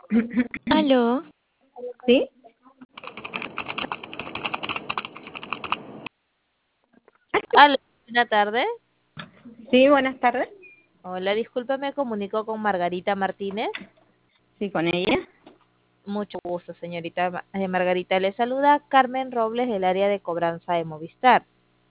Aló, ¿Sí? Aló, buena tarde. Sí, buenas tardes. Hola, disculpe, me comunico con Margarita Martínez. Sí, con ella. Mucho gusto, señorita Margarita. Le saluda Carmen Robles del área de cobranza de Movistar.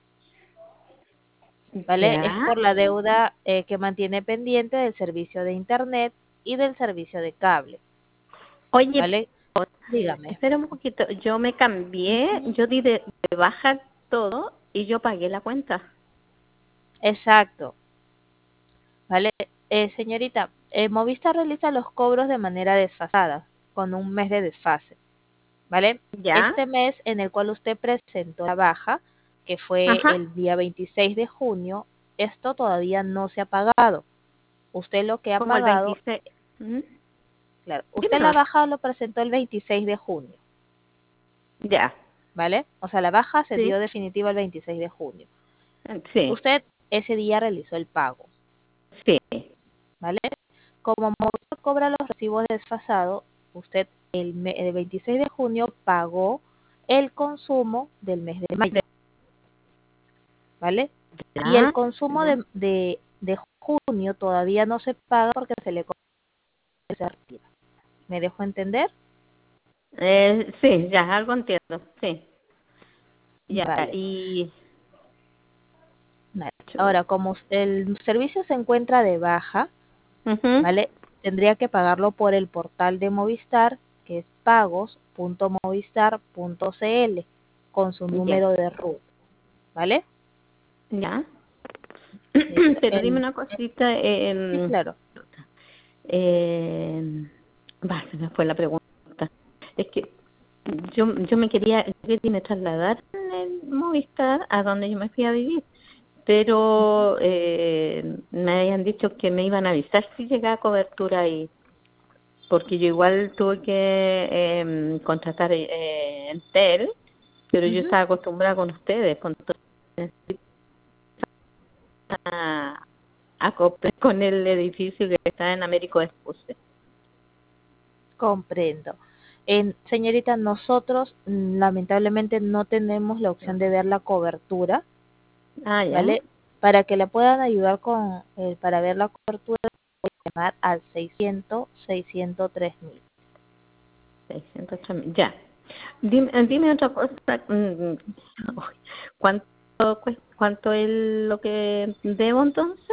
¿Vale? Es Ya. por la deuda que mantiene pendiente del servicio de Internet y del servicio de cable. Oye, ¿Vale? Dígame. espera un poquito. Yo me cambié, Ujú. yo di de baja todo y yo pagué la cuenta. Exacto. ¿Vale? Señorita, Movistar realiza los cobros de manera desfasada, con un mes de desfase. ¿Vale? ¿Ya? Este mes en el cual usted presentó la baja, que fue Ajá. el día 26 de junio, esto todavía no se ha pagado. Usted lo que ha Como el pagado, 26. ¿Mm? claro, Dime usted la nomás. baja lo presentó el 26 de junio, Ya. ¿vale? O sea, la baja se Sí. dio definitiva el 26 de junio. Sí. Usted ese día realizó el pago, Sí. ¿vale? Como Movistar cobra los recibos desfasados, usted el 26 de junio pagó el consumo del mes de mayo, ¿vale? Y el Ya. consumo Ya. de junio todavía no se paga porque se retira. ¿Me dejo entender? Sí, ya, algo entiendo. Sí. Ya. Vale. Y. Vale. Ahora, como el servicio se encuentra de baja, Ujú. ¿vale? Tendría que pagarlo por el portal de Movistar, que es pagos.movistar.cl, con su Ya. número de RUT, ¿vale? Ya. Listo. Pero dime una cosita. Sí, claro. Eh, se me fue la pregunta. Es que yo quería irme a trasladar en el Movistar a donde yo me fui a vivir, pero me habían dicho que me iban a avisar si llegaba cobertura ahí, porque yo igual tuve que contratar Entel, pero yo Ujú. estaba acostumbrada con ustedes, con todo, a, a con el edificio que está en Américo Vespucio. Comprendo. Señorita, nosotros lamentablemente no tenemos la opción de ver la cobertura, Ah, ya. ¿vale? Para que la puedan ayudar para ver la cobertura, llamar al 600-603.000. 608.000. Ya. Dime otra cosa. Uy, ¿Cuánto, cuánto es lo que debo entonces?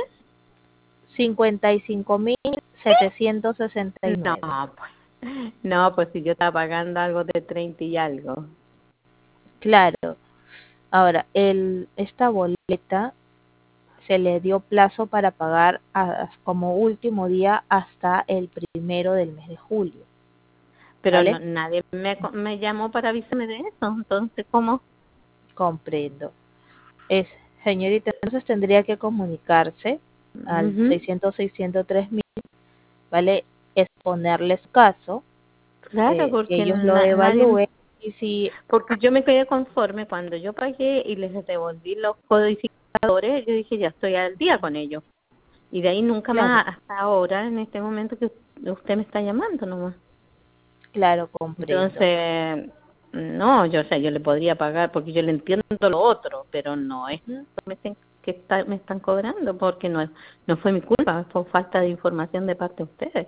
55.769. No, pues. No, pues si yo estaba pagando algo de 30 y algo. Claro. Ahora, esta boleta se le dio plazo para pagar como último día hasta el 1 del mes de julio, Pero no, ¿vale? nadie me llamó para avisarme de eso. Entonces, ¿cómo? Comprendo. Es, señorita, entonces tendría que comunicarse al Ujú. 600-603.000, ¿vale? Exponerles caso, Claro, que porque ellos lo nadie. evalúen y si, Porque yo me quedé conforme cuando yo pagué y les devolví los codificadores. Yo dije, ya estoy al día con ellos. Y de ahí nunca claro, más hasta ahora, en este momento que usted me está llamando nomás. claro, comprendo. Entonces, no, yo, o sea, yo le podría pagar porque yo le entiendo lo otro, pero no es Ujú. me están cobrando porque no fue mi culpa, fue falta de información de parte de ustedes.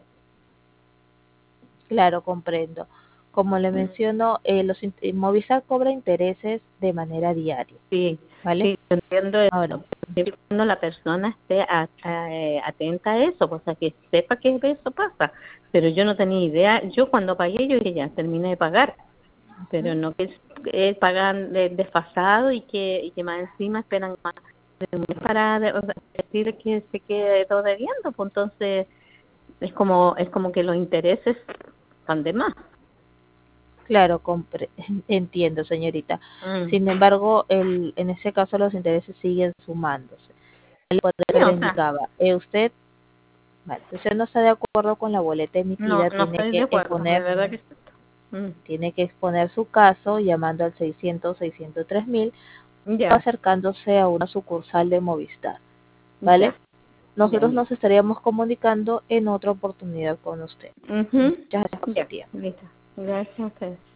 Claro, comprendo. Como le Mm. menciono, Movistar cobra intereses de manera diaria, Sí, ¿vale? sí, yo entiendo eso, Ahora, pero siempre y cuando la persona esté atenta a eso, pues, o sea, que sepa que eso pasa. Pero yo no tenía idea, yo cuando pagué, yo dije, ya, terminé de pagar, pero ujú, no que pagan desfasado y que más encima esperan más de un mes para o sea, decir que se quede todo debiendo, pues entonces es como que los intereses están de más. claro, entiendo, señorita. Mm. Sin embargo, en ese caso los intereses siguen sumándose. Por Sí, eso le o sea, indicaba, usted, vale, si usted no está de acuerdo con la boleta emitida, no estoy de acuerdo, de verdad que sí. Mm. tiene que exponer su caso llamando al 600-603.000 o Ya, acercándose a una sucursal de Movistar, ¿vale? ya. nosotros nos estaríamos comunicando en otra oportunidad con usted. Ujú. Muchas gracias por su Ya, tiempo. listo. Gracias a ustedes.